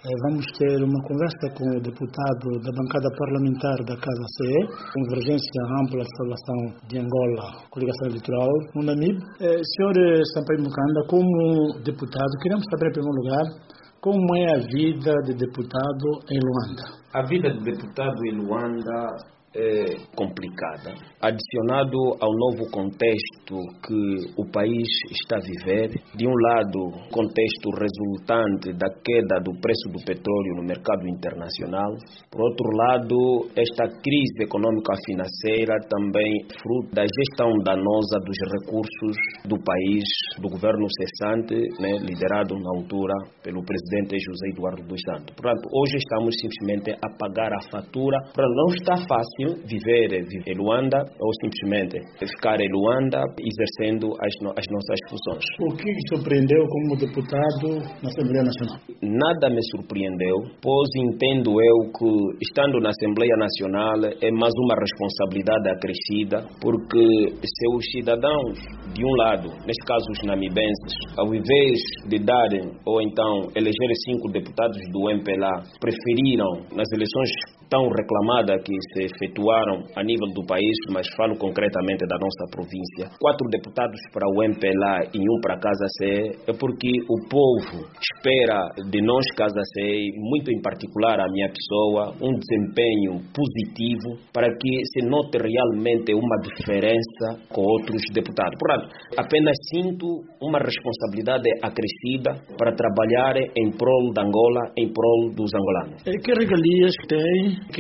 Vamos ter uma conversa com o deputado da bancada parlamentar da Casa CE, Convergência Ampla Salvação de Angola, Coligação Eleitoral, no Namibe. Senhor Sampaio Mukanda, como deputado, queremos saber, em primeiro lugar, como é a vida de deputado em Luanda? A vida de deputado em Luanda é complicada. Adicionado ao novo contexto que o país está a viver, de um lado, contexto resultante da queda do preço do petróleo no mercado internacional, por outro lado, esta crise econômica-financeira também fruto da gestão danosa dos recursos do país, do governo cessante, liderado na altura pelo presidente José Eduardo dos Santos. Portanto, hoje estamos simplesmente a pagar a fatura. Não está fácil viver em Luanda ou simplesmente ficar em Luanda exercendo as nossas funções. O que lhe surpreendeu como deputado na Assembleia Nacional? Nada me surpreendeu, pois entendo eu que estando na Assembleia Nacional é mais uma responsabilidade acrescida, porque se os cidadãos, de um lado, neste caso os namibenses, ao invés de darem ou então elegerem 5 deputados do MPLA, preferiram nas eleições tão reclamadas que se efetuaram a nível do país, mas falo concretamente da nossa província, 4 deputados para o MPLA e 1 para a Casa CE, é porque o povo espera de nós, Casa CE, muito em particular a minha pessoa, um desempenho positivo para que se note realmente uma diferença com outros deputados. Portanto, apenas sinto uma responsabilidade acrescida para trabalhar em prol da Angola, em prol dos angolanos. E que regalias tem que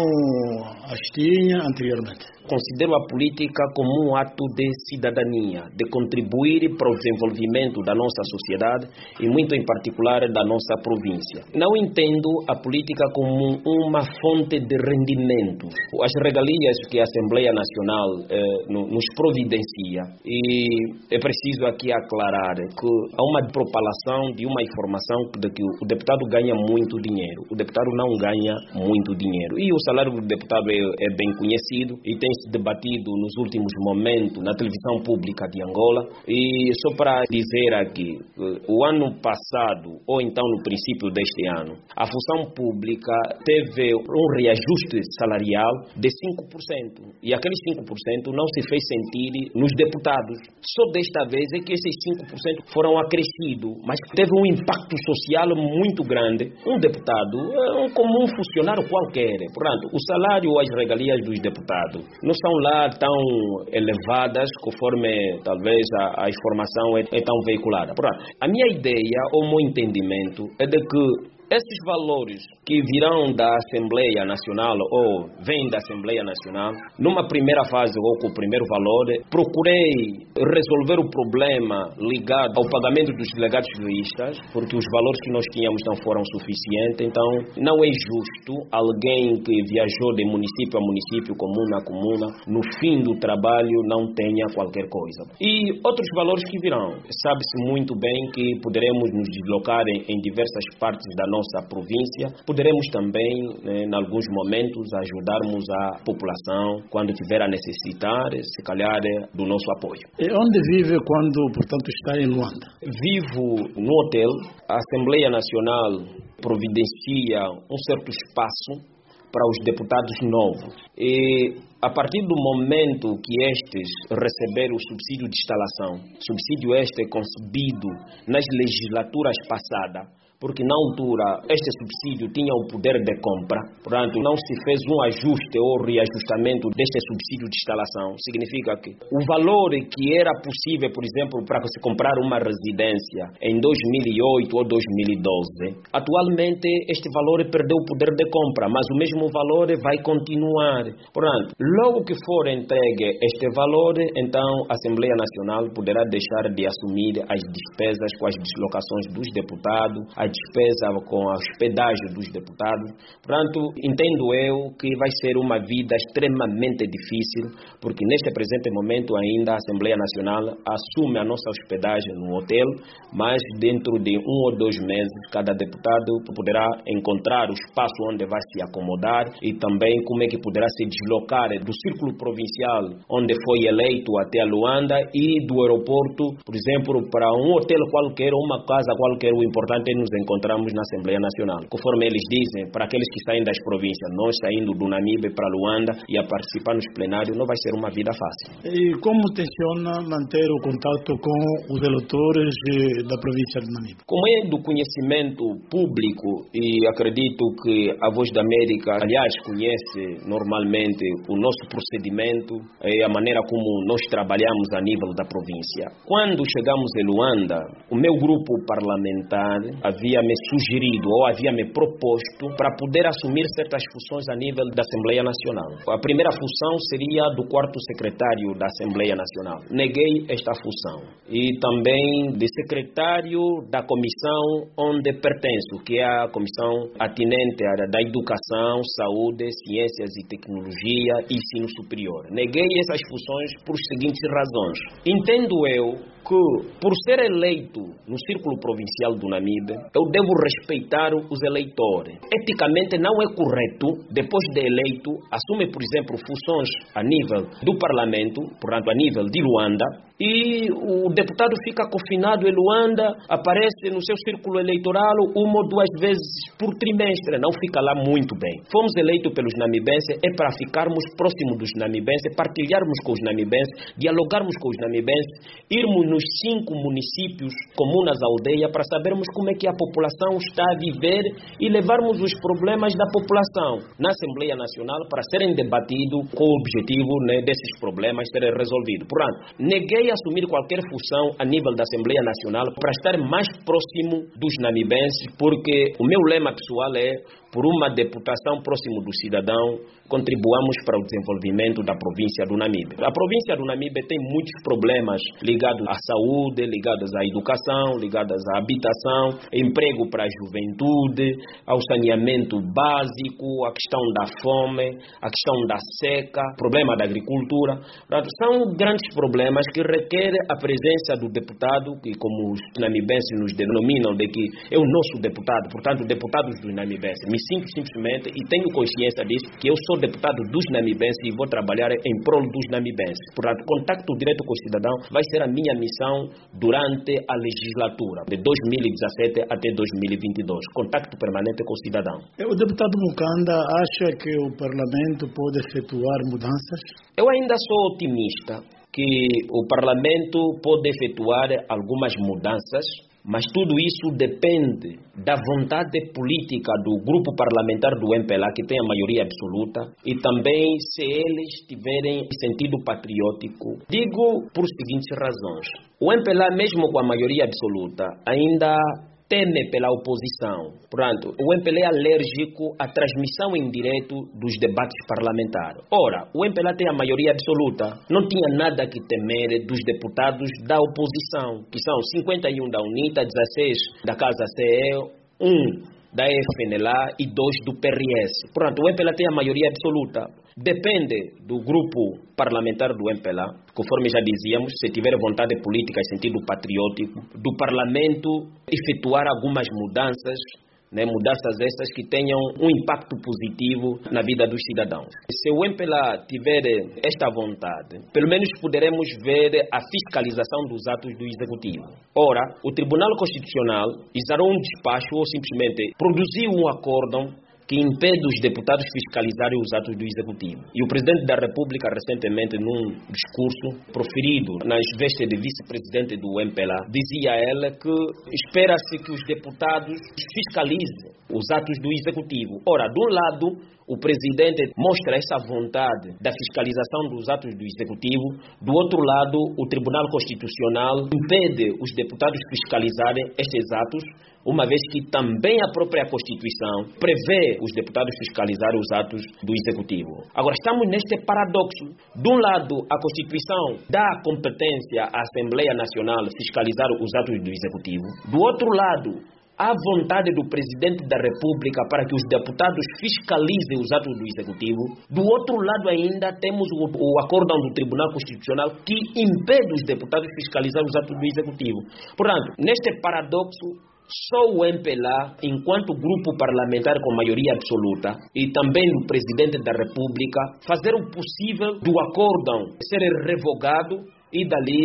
não as tinha anteriormente? Considero a política como um ato de cidadania, de contribuir para o desenvolvimento da nossa sociedade e muito em particular da nossa província. Não entendo a política como uma fonte de rendimento. As regalias que a Assembleia Nacional nos providencia, e é preciso aqui aclarar que há uma propalação de uma informação de que o deputado ganha muito dinheiro. O deputado não ganha muito dinheiro. E o salário do deputado é bem conhecido e tem debatido nos últimos momentos na televisão pública de Angola. E só para dizer aqui, o ano passado, ou então no princípio deste ano, a função pública teve um reajuste salarial de 5%. E aqueles 5% não se fez sentir nos deputados. Só desta vez é que esses 5% foram acrescidos, mas teve um impacto social muito grande. Um deputado é como um funcionário qualquer. Portanto, o salário ou as regalias dos deputados não são lá tão elevadas conforme talvez a informação é tão veiculada. Portanto, a minha ideia ou o meu entendimento é de que esses valores que virão da Assembleia Nacional ou vêm da Assembleia Nacional, numa primeira fase ou com o primeiro valor, procurei resolver o problema ligado ao pagamento dos delegados juízes, porque os valores que nós tínhamos não foram suficientes. Então, não é justo alguém que viajou de município a município, comuna a comuna, no fim do trabalho não tenha qualquer coisa. E outros valores que virão. Sabe-se muito bem que poderemos nos deslocar em diversas partes da nossa província. Poderemos também, em alguns momentos, ajudarmos a população quando tiver a necessitar, se calhar, do nosso apoio. E onde vive quando, portanto, está em Luanda? Vivo no hotel. A Assembleia Nacional providencia um certo espaço para os deputados novos. E a partir do momento que estes receberam o subsídio de instalação, subsídio este concebido nas legislaturas passadas, porque na altura este subsídio tinha o poder de compra, portanto não se fez um ajuste ou reajustamento deste subsídio de instalação. Significa que o valor que era possível, por exemplo, para se comprar uma residência em 2008 ou 2012, atualmente este valor perdeu o poder de compra, mas o mesmo valor vai continuar. Portanto, logo que for entregue este valor, então a Assembleia Nacional poderá deixar de assumir as despesas com as deslocações dos deputados, a despesa com a hospedagem dos deputados. Portanto, entendo eu que vai ser uma vida extremamente difícil, porque neste presente momento ainda a Assembleia Nacional assume a nossa hospedagem no hotel, mas dentro de 1 ou 2 meses cada deputado poderá encontrar o espaço onde vai se acomodar e também como é que poderá se deslocar do círculo provincial onde foi eleito até a Luanda e do aeroporto, por exemplo, para um hotel qualquer ou uma casa qualquer. O importante é nos encontramos na Assembleia Nacional. Conforme eles dizem, para aqueles que saem das províncias, nós saindo do Namibe para Luanda e a participar nos plenários, não vai ser uma vida fácil. E como tenciona manter o contato com os eleitores da província do Namibe? Como é do conhecimento público, e acredito que a Voz da América, aliás, conhece normalmente o nosso procedimento e a maneira como nós trabalhamos a nível da província. Quando chegamos em Luanda, o meu grupo parlamentar havia me sugerido ou havia me proposto para poder assumir certas funções a nível da Assembleia Nacional. A primeira função seria do quarto secretário da Assembleia Nacional. Neguei esta função. E também de secretário da comissão onde pertenço, que é a comissão atinente à área da educação, saúde, ciências e tecnologia e ensino superior. Neguei essas funções por seguintes razões. Entendo eu que, por ser eleito no Círculo Provincial do Namibe, eu devo respeitar os eleitores. Eticamente não é correto, depois de eleito, assume, por exemplo, funções a nível do Parlamento, portanto, a nível de Luanda, e o deputado fica confinado em Luanda, aparece no seu círculo eleitoral uma ou duas vezes por trimestre, não fica lá muito bem. Fomos eleitos pelos namibenses, é para ficarmos próximos dos namibenses, partilharmos com os namibenses, dialogarmos com os namibenses, irmos nos 5 municípios, comunas, aldeia, para sabermos como é que a população está a viver e levarmos os problemas da população na Assembleia Nacional para serem debatidos com o objetivo, desses problemas serem resolvidos. Portanto, neguei assumir qualquer função a nível da Assembleia Nacional para estar mais próximo dos namibenses, porque o meu lema pessoal é: por uma deputação próximo do cidadão, contribuamos para o desenvolvimento da província do Namibe. A província do Namibe tem muitos problemas ligados à saúde, ligados à educação, ligados à habitação, emprego para a juventude, ao saneamento básico, a questão da fome, a questão da seca, problema da agricultura. São grandes problemas que requerem a presença do deputado, que como os namibenses nos denominam, de que é o nosso deputado, portanto, deputados dos namibenses. Me sinto simplesmente, e tenho consciência disso, que eu sou deputado dos namibenses e vou trabalhar em prol dos namibenses. Portanto, contato direto com o cidadão vai ser a minha missão durante a legislatura de 2017 até 2022. Contato permanente com o cidadão. O deputado Mukanda acha que o Parlamento pode efetuar mudanças? Eu ainda sou otimista que o Parlamento pode efetuar algumas mudanças, mas tudo isso depende da vontade política do grupo parlamentar do MPLA, que tem a maioria absoluta, e também se eles tiverem sentido patriótico. Digo por seguintes razões. O MPLA, mesmo com a maioria absoluta, ainda teme pela oposição. Portanto, o MPLA é alérgico à transmissão em direto dos debates parlamentares. Ora, o MPLA tem a maioria absoluta, não tinha nada que temer dos deputados da oposição, que são 51 da UNITA, 16 da Casa CE, 1 da FNLA e 2 do PRS. Portanto, o MPLA tem a maioria absoluta. Depende do grupo parlamentar do MPLA, conforme já dizíamos, se tiver vontade política e sentido patriótico, do Parlamento efetuar algumas mudanças, mudanças essas que tenham um impacto positivo na vida dos cidadãos. Se o MPLA tiver esta vontade, pelo menos poderemos ver a fiscalização dos atos do Executivo. Ora, o Tribunal Constitucional exarou um despacho ou simplesmente produziu um acórdão que impede os deputados fiscalizarem os atos do Executivo. E o Presidente da República, recentemente, num discurso proferido nas vestes de vice-presidente do MPLA, dizia ela que espera-se que os deputados fiscalizem os atos do Executivo. Ora, de um lado, o Presidente mostra essa vontade da fiscalização dos atos do Executivo, do outro lado, o Tribunal Constitucional impede os deputados fiscalizarem estes atos, uma vez que também a própria Constituição prevê os deputados fiscalizarem os atos do Executivo. Agora, estamos neste paradoxo. De um lado, a Constituição dá competência à Assembleia Nacional fiscalizar os atos do Executivo. Do outro lado, há vontade do Presidente da República para que os deputados fiscalizem os atos do Executivo. Do outro lado ainda temos o acórdão do Tribunal Constitucional que impede os deputados fiscalizar os atos do Executivo. Portanto, neste paradoxo, só o MPLA, enquanto grupo parlamentar com maioria absoluta, e também o Presidente da República, fazer o possível do acórdão ser revogado e dali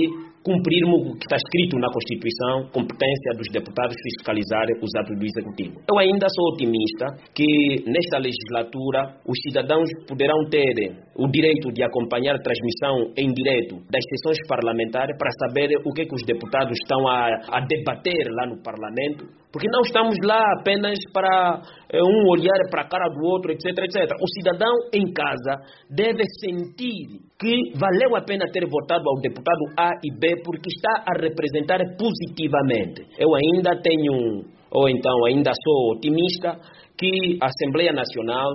cumprirmos o que está escrito na Constituição, competência dos deputados fiscalizar os atos do Executivo. Eu ainda sou otimista que nesta legislatura os cidadãos poderão ter o direito de acompanhar a transmissão em direto das sessões parlamentares para saber o que os deputados estão a debater lá no Parlamento, porque não estamos lá apenas para um olhar para a cara do outro, etc, etc. O cidadão em casa deve sentir que valeu a pena ter votado ao deputado A e B porque está a representar positivamente. Eu ainda ainda sou otimista que a Assembleia Nacional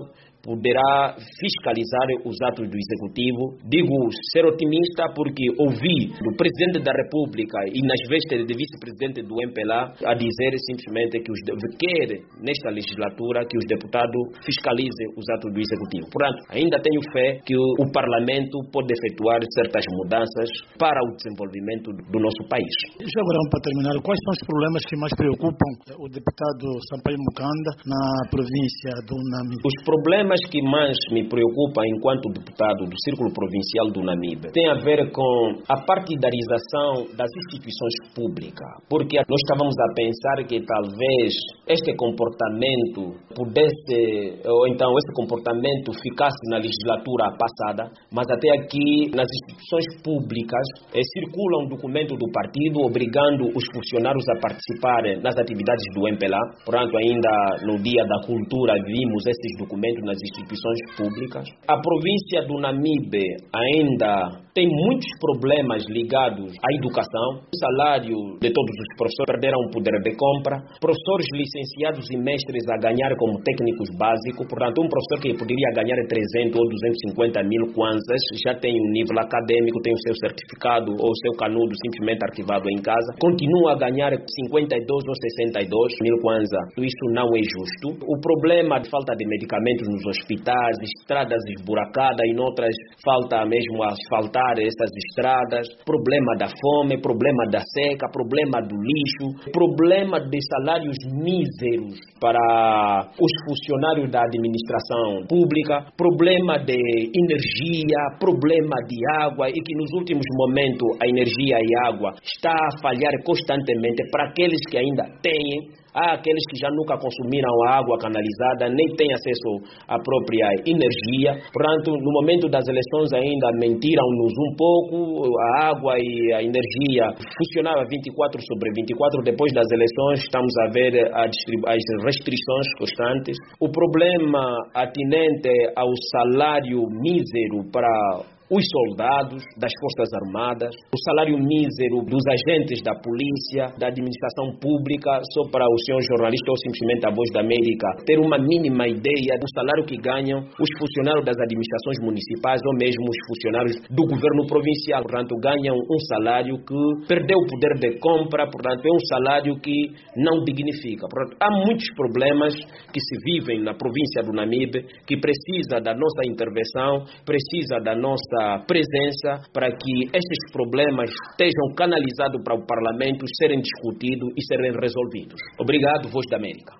poderá fiscalizar os atos do Executivo. Digo ser otimista porque ouvi do Presidente da República e nas vestes de Vice-Presidente do MPLA a dizer simplesmente que quer nesta legislatura que os deputados fiscalizem os atos do Executivo. Portanto, ainda tenho fé que o Parlamento pode efetuar certas mudanças para o desenvolvimento do nosso país. Já agora, para terminar, quais são os problemas que mais preocupam o deputado Sampaio Mukanda na província do Namibe? Os problemas que mais me preocupam enquanto deputado do Círculo Provincial do Namibe tem a ver com a partidarização das instituições públicas, porque nós estávamos a pensar que talvez este comportamento pudesse, ou então esse comportamento ficasse na legislatura passada, mas até aqui nas instituições públicas circula um documento do partido obrigando os funcionários a participarem nas atividades do MPLA. Portanto, ainda no Dia da Cultura vimos esses documentos nas instituições públicas. A província do Namibe ainda tem muitos problemas ligados à educação. O salário de todos os professores perderam o poder de compra. Professores licenciados e mestres a ganhar como técnicos básicos. Portanto, um professor que poderia ganhar 300 ou 250 mil kwanzas já tem um nível acadêmico, tem o seu certificado ou o seu canudo simplesmente arquivado em casa. Continua a ganhar 52 ou 62 mil kwanzas. Isso não é justo. O problema de falta de medicamentos nos hospitais, estradas esburacadas e noutras falta mesmo asfaltar essas estradas, problema da fome, problema da seca, problema do lixo, problema de salários míseros para os funcionários da administração pública, problema de energia, problema de água e que nos últimos momentos a energia e a água está a falhar constantemente para aqueles que ainda têm. Há aqueles que já nunca consumiram a água canalizada, nem têm acesso à própria energia. Portanto, no momento das eleições ainda mentiram-nos um pouco. A água e a energia funcionava 24/24. Depois das eleições estamos a ver as restrições constantes. O problema atinente ao salário mísero para os soldados das Forças Armadas, o salário mísero dos agentes da polícia, da administração pública, só para o senhor jornalista ou simplesmente a Voz da América ter uma mínima ideia do salário que ganham os funcionários das administrações municipais ou mesmo os funcionários do governo provincial. Portanto, ganham um salário que perdeu o poder de compra, portanto, é um salário que não dignifica. Portanto, há muitos problemas que se vivem na província do Namibe que precisa da nossa intervenção, precisa da nossa presença para que estes problemas estejam canalizados para o Parlamento, serem discutidos e serem resolvidos. Obrigado, Voz da América.